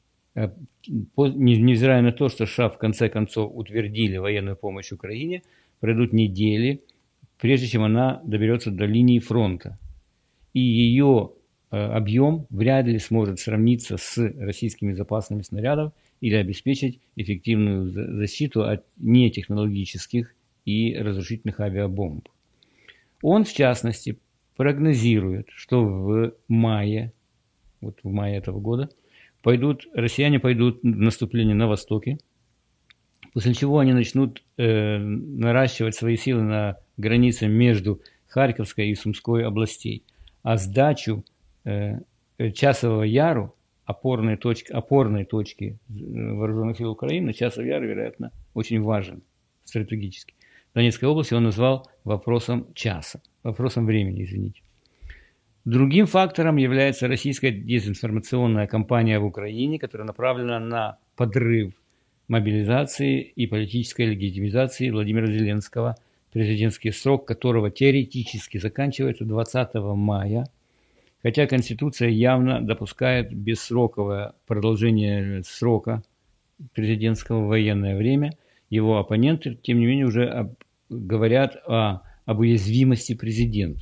Невзирая на то, что США в конце концов утвердили военную помощь Украине, пройдут недели, прежде чем она доберется до линии фронта. И ее объем вряд ли сможет сравниться с российскими запасами снарядов или обеспечить эффективную защиту от нетехнологических и разрушительных авиабомб. Он, в частности, прогнозирует, что в мае, вот в мае этого года, пойдут, россияне пойдут в наступление на востоке, после чего они начнут э, наращивать свои силы на границе между Харьковской и Сумской областей. А сдачу э, Часового Яру опорной точки, опорной точки вооруженных сил Украины, Часов Яр, вероятно, очень важен стратегически. В Донецкой области он назвал вопросом часа, вопросом времени, извините. Другим фактором является российская дезинформационная кампания в Украине, которая направлена на подрыв мобилизации и политической легитимизации Владимира Зеленского, президентский срок которого теоретически заканчивается двадцатого мая, хотя Конституция явно допускает бессроковое продолжение срока президентского в военное время. Его оппоненты, тем не менее, уже об, говорят о, об уязвимости президента.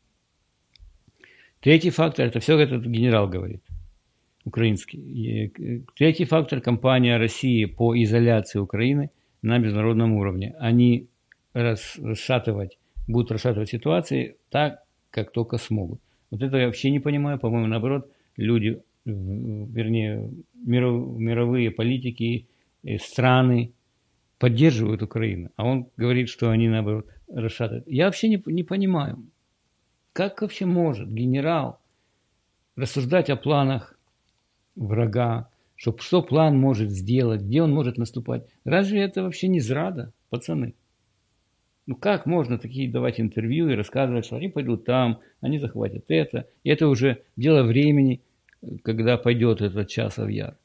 Третий фактор, это все этот генерал говорит, украинский. Третий фактор – кампания России по изоляции Украины на международном уровне. Они расшатывать, будут расшатывать ситуации так, как только смогут. Вот это я вообще не понимаю. По-моему, наоборот, люди, вернее, мировые политики, страны поддерживают Украину. А он говорит, что они, наоборот, расшатывают. Я вообще не, не понимаю, как вообще может генерал рассуждать о планах врага, что, что план может сделать, где он может наступать. Разве это вообще не зрада, пацаны? Ну как можно такие давать интервью и рассказывать, что они пойдут там, они захватят это. И это уже дело времени, когда пойдет этот Часов Яр.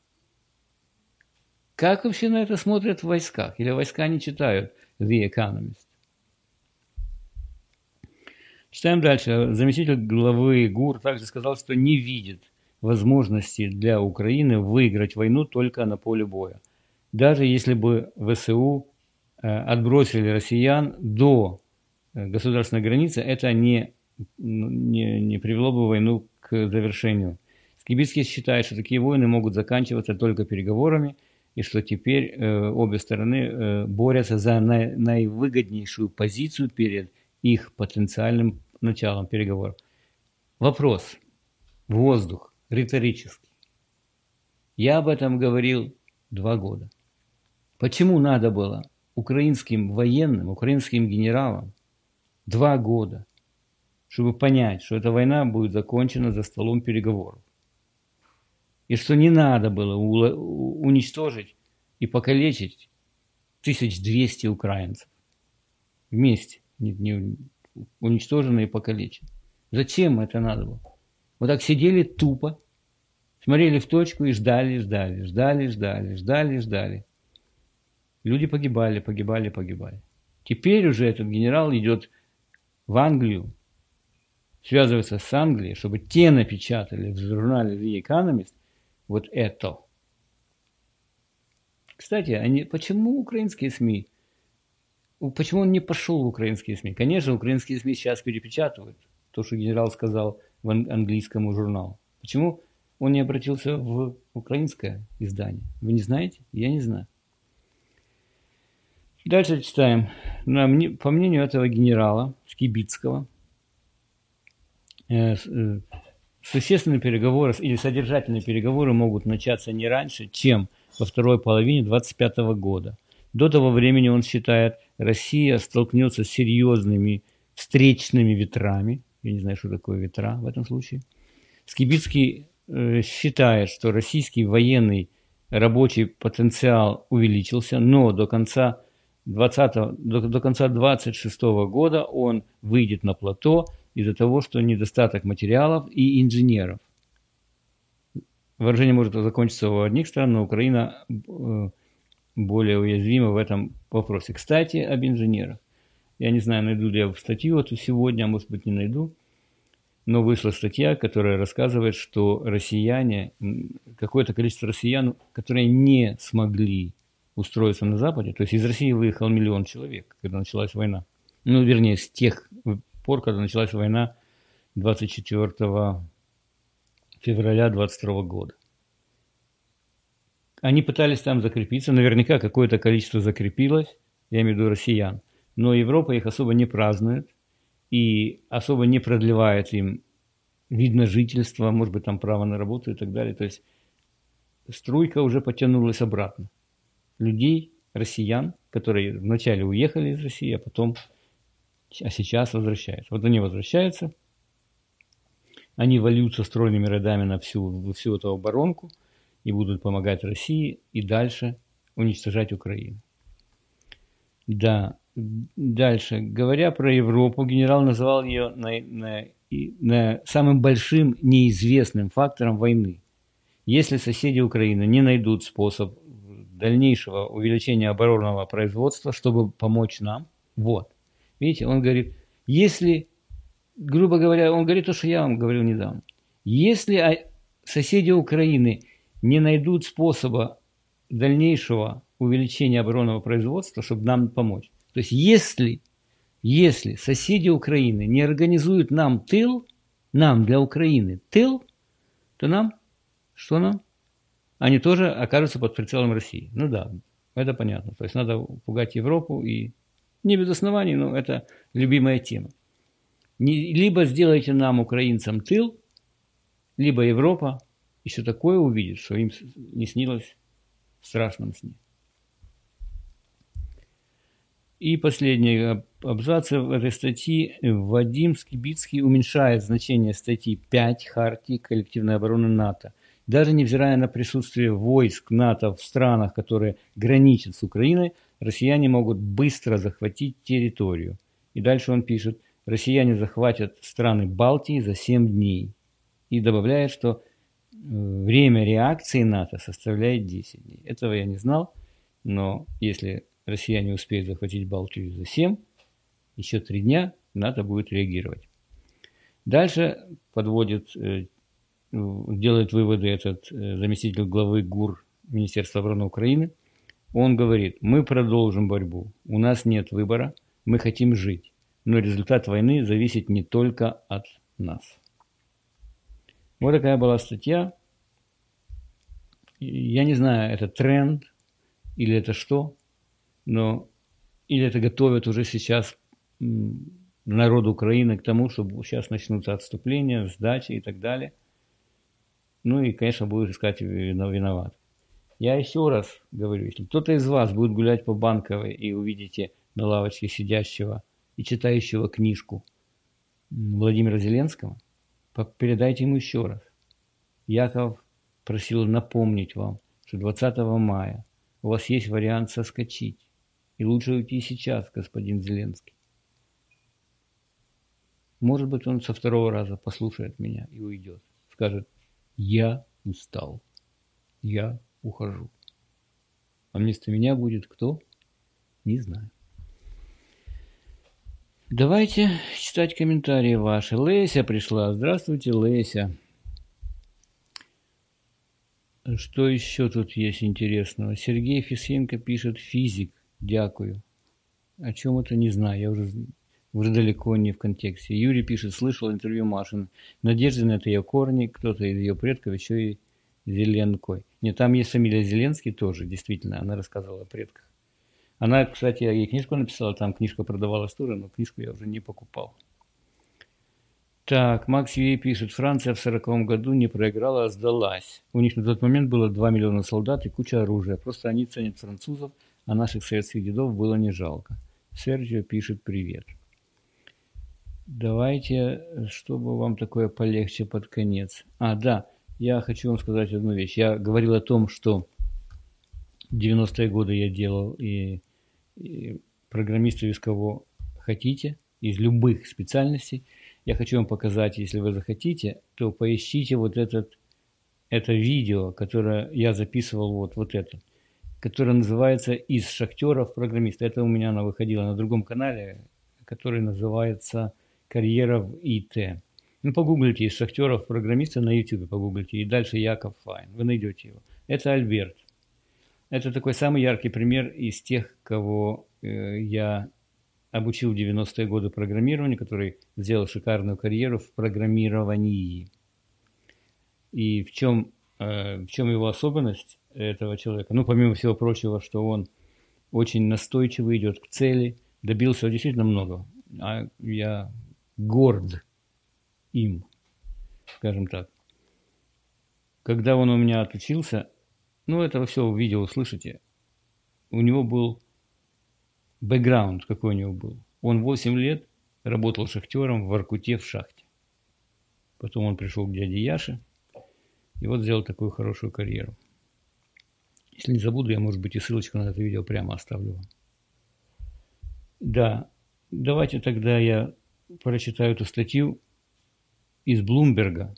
Как вообще на это смотрят в войсках? Или войска не читают The Economist? Читаем дальше. Заместитель главы ГУР также сказал, что не видит возможности для Украины выиграть войну только на поле боя. Даже если бы ВСУ отбросили россиян до государственной границы, это не, не, не привело бы войну к завершению. Скибицкий считает, что такие войны могут заканчиваться только переговорами, и что теперь э, обе стороны э, борются за най, наивыгоднейшую позицию перед их потенциальным началом переговоров. Вопрос. Воздух. Риторический. Я об этом говорил два года. Почему надо было украинским военным, украинским генералам два года, чтобы понять, что эта война будет закончена за столом переговоров? И что не надо было уничтожить и покалечить тысяча двести украинцев вместе. Не, не уничтожены и покалечены. Зачем это надо было? Вот так сидели тупо, смотрели в точку и ждали, ждали, ждали, ждали, ждали, ждали. Люди погибали, погибали, погибали. Теперь уже этот генерал идет в Англию, связывается с Англией, чтобы те напечатали в журнале The Economist вот это. Кстати, они, почему украинские СМИ? Почему он не пошел в украинские СМИ? Конечно, украинские СМИ сейчас перепечатывают то, что генерал сказал в английскому журналу. Почему он не обратился в украинское издание? Вы не знаете? Я не знаю. Дальше читаем. По мнению этого генерала Скибицкого, существенные переговоры или содержательные переговоры могут начаться не раньше, чем во второй половине двадцать пятого года. До того времени, он считает, Россия столкнется с серьезными встречными ветрами. Я не знаю, что такое ветра в этом случае. Скибицкий э, считает, что российский военный рабочий потенциал увеличился, но до конца двадцатого, до, до конца двадцать шестого года он выйдет на плато из-за того, что недостаток материалов и инженеров. Вооружение может закончиться у одних стран, но Украина э, более уязвима в этом вопросе. Кстати, об инженерах. Я не знаю, найду ли я статью эту сегодня, а может быть не найду. Но вышла статья, которая рассказывает, что россияне, какое-то количество россиян, которые не смогли устроиться на Западе, то есть из России выехал миллион человек, когда началась война. Ну, вернее, с тех пор, когда началась война двадцать четвёртого февраля двадцать второго года. Они пытались там закрепиться, наверняка какое-то количество закрепилось, я имею в виду россиян, но Европа их особо не празднует и особо не продлевает им вид на жительство, может быть, там право на работу и так далее. То есть струйка уже потянулась обратно. Людей, россиян, которые вначале уехали из России, а потом, а сейчас возвращаются. Вот они возвращаются. Они вольются стройными рядами на всю, всю эту оборонку и будут помогать России и дальше уничтожать Украину. Да, дальше. Говоря про Европу, генерал назвал ее на, на, на самым большим неизвестным фактором войны. Если соседи Украины не найдут способ дальнейшего увеличения оборонного производства, чтобы помочь нам, вот. Видите, он говорит, если, грубо говоря, он говорит то, что я вам говорил недавно. Если соседи Украины не найдут способа дальнейшего увеличения оборонного производства, чтобы нам помочь. То есть если, если соседи Украины не организуют нам тыл, нам для Украины тыл, то нам, что нам? Они тоже окажутся под прицелом России. Ну да, это понятно. То есть надо пугать Европу, и не без оснований, но это любимая тема. Либо сделайте нам, украинцам, тыл, либо Европа еще такое увидит, что им не снилось в страшном сне. И последний абзац в этой статье. Вадим Скибицкий уменьшает значение статьи пять Хартии коллективной обороны НАТО. Даже невзирая на присутствие войск НАТО в странах, которые граничат с Украиной, россияне могут быстро захватить территорию. И дальше он пишет, россияне захватят страны Балтии за семь дней. И добавляет, что время реакции НАТО составляет десять дней. Этого я не знал, но если россияне успеют захватить Балтию за семь, еще три дня НАТО будет реагировать. Дальше подводит, делает выводы этот заместитель главы ГУР Министерства обороны Украины. Он говорит, мы продолжим борьбу, у нас нет выбора, мы хотим жить, но результат войны зависит не только от нас. Вот такая была статья. Я не знаю, это тренд или это что, но или это готовят уже сейчас народ Украины к тому, что сейчас начнутся отступления, сдачи и так далее. Ну и, конечно, будут искать виноват. Я еще раз говорю, если кто-то из вас будет гулять по Банковой и увидите на лавочке сидящего и читающего книжку Владимира Зеленского, передайте ему еще раз. Яков просил напомнить вам, что двадцатого мая у вас есть вариант соскочить. И лучше уйти сейчас, господин Зеленский. Может быть, он со второго раза послушает меня и уйдет. Скажет, я устал. Я ухожу. А вместо меня будет кто? Не знаю. Давайте читать комментарии ваши. Леся пришла. Здравствуйте, Леся. Что еще тут есть интересного? Сергей Фисенко пишет физик. Дякую. О чем это, не знаю. Я уже, уже далеко не в контексте. Юрий пишет, слышал интервью Машины. Надеждин это ее корни, кто-то из ее предков еще и Зеленкой. Нет, там есть фамилия Зеленский тоже, действительно. Она рассказывала о предках. Она, кстати, ей книжку написала, там книжка продавалась тоже, но книжку я уже не покупал. Так, Макс Юей пишет, Франция в сороковом году не проиграла, а сдалась. У них на тот момент было два миллиона солдат и куча оружия. Просто они ценят французов, а наших советских дедов было не жалко. Серджио пишет привет. Давайте, чтобы вам такое полегче под конец. А, да, я хочу вам сказать одну вещь. Я говорил о том, что в девяностые годы я делал и, и программистов из кого хотите, из любых специальностей. Я хочу вам показать, если вы захотите, то поищите вот этот, это видео, которое я записывал, вот, вот это, которое называется «Из шахтеров программиста». Это у меня она выходила на другом канале, который называется «Карьера в ИТ». Ну, погуглите «Из шахтеров программиста» на YouTube, погуглите, и дальше Яков Файн, вы найдете его. Это Альберт. Это такой самый яркий пример из тех, кого э, я обучил в девяностые годы программированию, который сделал шикарную карьеру в программировании. И в чем, э, в чем его особенность этого человека? Ну, помимо всего прочего, что он очень настойчиво идет к цели, добился действительно много. А я горд им, скажем так. Когда он у меня отучился, ну, это вы все в видео услышите, у него был бэкграунд, какой у него был. Он восемь лет работал шахтером в Воркуте в шахте. Потом он пришел к дяде Яше. И вот сделал такую хорошую карьеру. Если не забуду, я, может быть, и ссылочку на это видео прямо оставлю вам. Да, давайте тогда я прочитаю эту статью из Блумберга,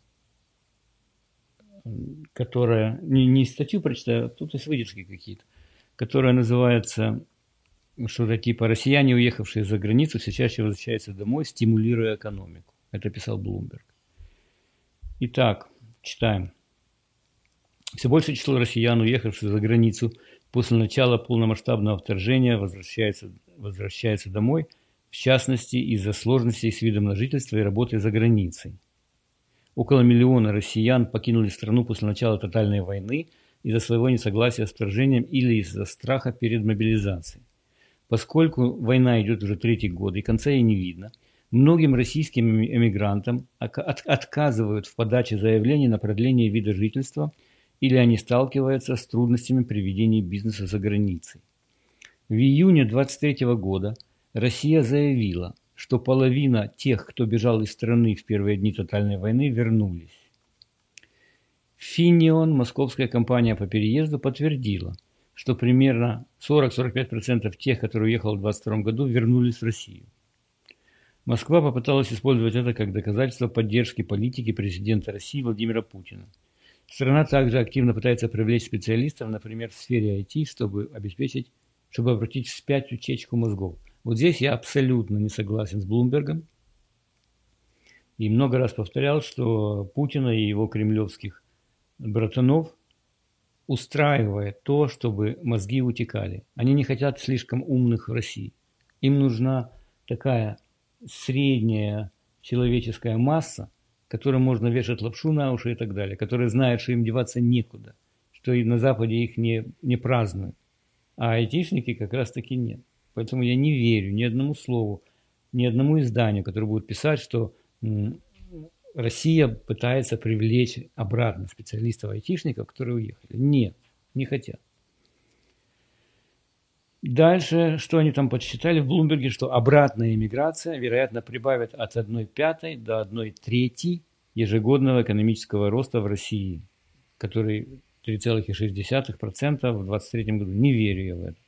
которая, не, не статью прочитаю, а тут есть выдержки какие-то, которая называется что-то типа «Россияне, уехавшие за границу, все чаще возвращаются домой, стимулируя экономику». Это писал Блумберг. Итак, читаем. Все большее число россиян, уехавших за границу после начала полномасштабного вторжения, возвращается, возвращается домой, в частности, из-за сложностей с видом на жительство и работой за границей. Около миллиона россиян покинули страну после начала тотальной войны из-за своего несогласия с вторжением или из-за страха перед мобилизацией. Поскольку война идет уже третий год и конца ей не видно, многим российским эмигрантам отказывают в подаче заявлений на продление вида жительства или они сталкиваются с трудностями при ведении бизнеса за границей. В июне две тысячи двадцать третьего года Россия заявила, что половина тех, кто бежал из страны в первые дни тотальной войны, вернулись. Финион, московская компания по переезду, подтвердила, что примерно сорок-сорок пять процентов тех, которые уехали в двадцать втором году, вернулись в Россию. Москва попыталась использовать это как доказательство поддержки политики президента России Владимира Путина. Страна также активно пытается привлечь специалистов, например, в сфере ай ти, чтобы обеспечить, чтобы обратить вспять утечку мозгов. Вот здесь я абсолютно не согласен с Блумбергом. И много раз повторял, что Путина и его кремлевских братанов устраивает то, чтобы мозги утекали. Они не хотят слишком умных в России. Им нужна такая средняя человеческая масса, которым можно вешать лапшу на уши и так далее, которые знают, что им деваться некуда, что и на Западе их не, не празднуют. А айтишники как раз таки нет. Поэтому я не верю ни одному слову, ни одному изданию, которое будет писать, что м, Россия пытается привлечь обратно специалистов-айтишников, которые уехали. Нет, не хотят. Дальше, что они там подсчитали в Блумберге, что обратная иммиграция, вероятно, прибавит от одной пятой до одной трети ежегодного экономического роста в России, который три целых шесть десятых процента в двадцать третьем году. Не верю я в это.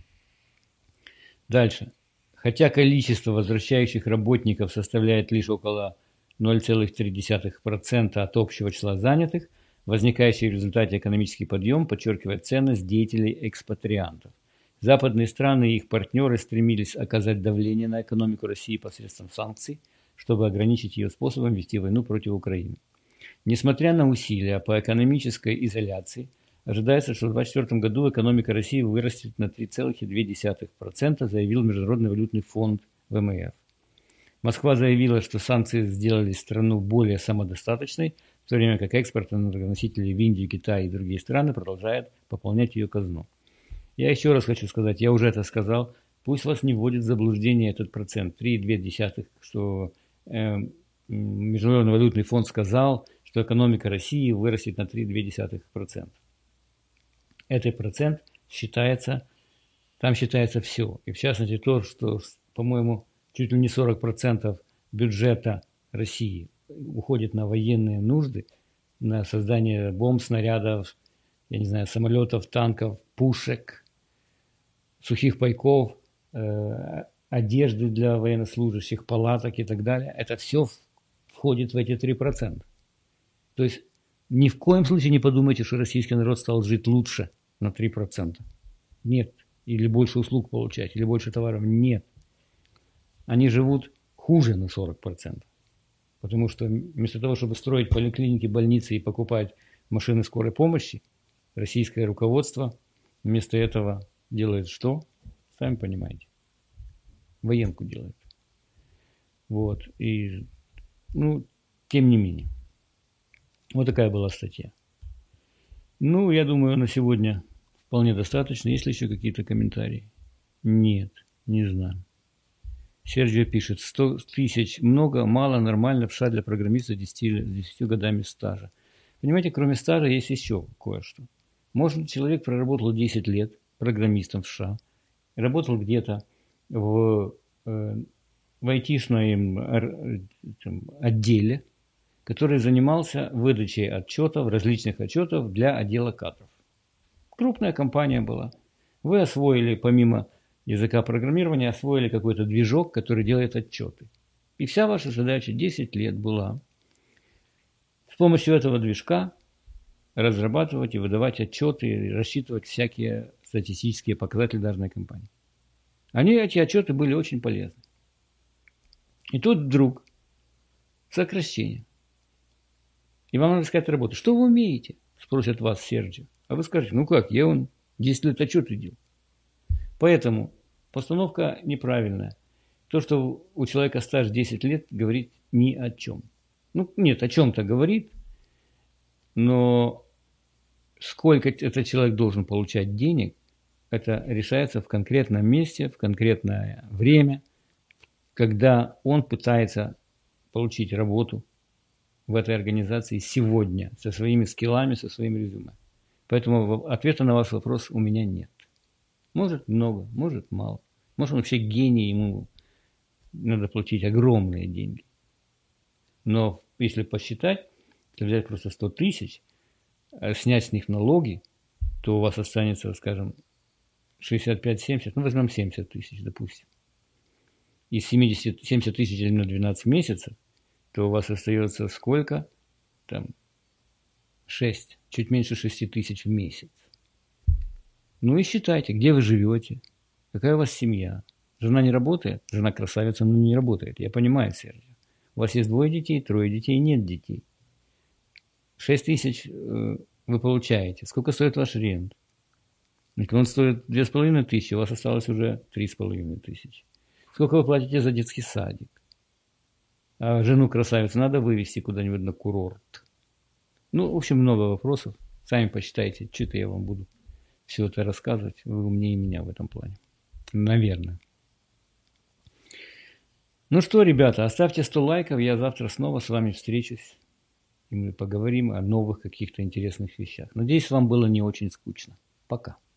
Дальше. Хотя количество возвращающих работников составляет лишь около ноль целых три десятых процента от общего числа занятых, возникающий в результате экономический подъем подчеркивает ценность деятелей экспатриантов. Западные страны и их партнеры стремились оказать давление на экономику России посредством санкций, чтобы ограничить ее способом вести войну против Украины. Несмотря на усилия по экономической изоляции, ожидается, что в две тысячи двадцать четвёртом году экономика России вырастет на три целых две десятых процента, заявил Международный валютный фонд вэ эм эф. Москва заявила, что санкции сделали страну более самодостаточной, в то время как экспорт энергоносителей в Индию, Китай и другие страны продолжает пополнять ее казну. Я еще раз хочу сказать, я уже это сказал, пусть вас не вводит в заблуждение этот процент, три целых две десятых, что э, Международный валютный фонд сказал, что экономика России вырастет на три целых две десятых процента. Этот процент считается, там считается все. И в частности то, что, по-моему, чуть ли не сорок процентов бюджета России уходит на военные нужды, на создание бомб, снарядов, я не знаю, самолетов, танков, пушек, сухих пайков, э, одежды для военнослужащих, палаток и так далее. Это все входит в эти три процента. То есть ни в коем случае не подумайте, что российский народ стал жить лучше на три процента. Нет. Или больше услуг получать, или больше товаров. Нет. Они живут хуже на сорок процентов. Потому что вместо того, чтобы строить поликлиники, больницы и покупать машины скорой помощи, российское руководство вместо этого делает что? Сами понимаете. Военку делает. Вот. И, ну, тем не менее. Вот такая была статья. Ну, я думаю, на сегодня вполне достаточно. Есть ли еще какие-то комментарии? Нет, не знаю. Серджио пишет, сто тысяч много, мало, нормально, в США для программиста с десятью годами стажа. Понимаете, кроме стажа есть еще кое-что. Может, человек проработал десять лет программистом в США, работал где-то в, в айтишном отделе, который занимался выдачей отчетов, различных отчетов для отдела кадров. Крупная компания была. Вы освоили, помимо языка программирования, освоили какой-то движок, который делает отчеты. И вся ваша задача десять лет была с помощью этого движка разрабатывать и выдавать отчеты, и рассчитывать всякие статистические показатели данной компании. Они, эти отчеты были очень полезны. И тут вдруг сокращение. И вам надо искать работу. Что вы умеете? Спросят вас Серджио. А вы скажете, ну как, я он десять лет отчеты делал. Поэтому постановка неправильная. То, что у человека стаж десять лет, говорит ни о чем. Ну, нет, о чем-то говорит, но сколько этот человек должен получать денег, это решается в конкретном месте, в конкретное время, когда он пытается получить работу в этой организации сегодня со своими скиллами, со своим резюме. Поэтому ответа на ваш вопрос у меня нет. Может много, может мало. Может он вообще гений, ему надо платить огромные деньги. Но если посчитать, если взять просто сто тысяч, снять с них налоги, то у вас останется, скажем, шестьдесят пять - семьдесят, ну возьмем семьдесят тысяч, допустим. Из семидесяти, семьдесят тысяч на двенадцать месяцев, то у вас остается сколько? Там шесть, чуть меньше шести тысяч в месяц. Ну и считайте, где вы живете, какая у вас семья. Жена не работает? Жена красавица, но не работает. Я понимаю, Серджио. У вас есть двое детей, трое детей, нет детей. Шесть тысяч э, вы получаете. Сколько стоит ваш рент? Если он стоит две с половиной тысячи, у вас осталось уже три с половиной тысячи. Сколько вы платите за детский садик? А жену красавицу надо вывезти куда-нибудь на курорт. Ну, в общем, много вопросов. Сами посчитайте, что-то я вам буду все это рассказывать. Вы умнее меня в этом плане. Наверное. Ну что, ребята, оставьте сто лайков. Я завтра снова с вами встречусь. И мы поговорим о новых каких-то интересных вещах. Надеюсь, вам было не очень скучно. Пока.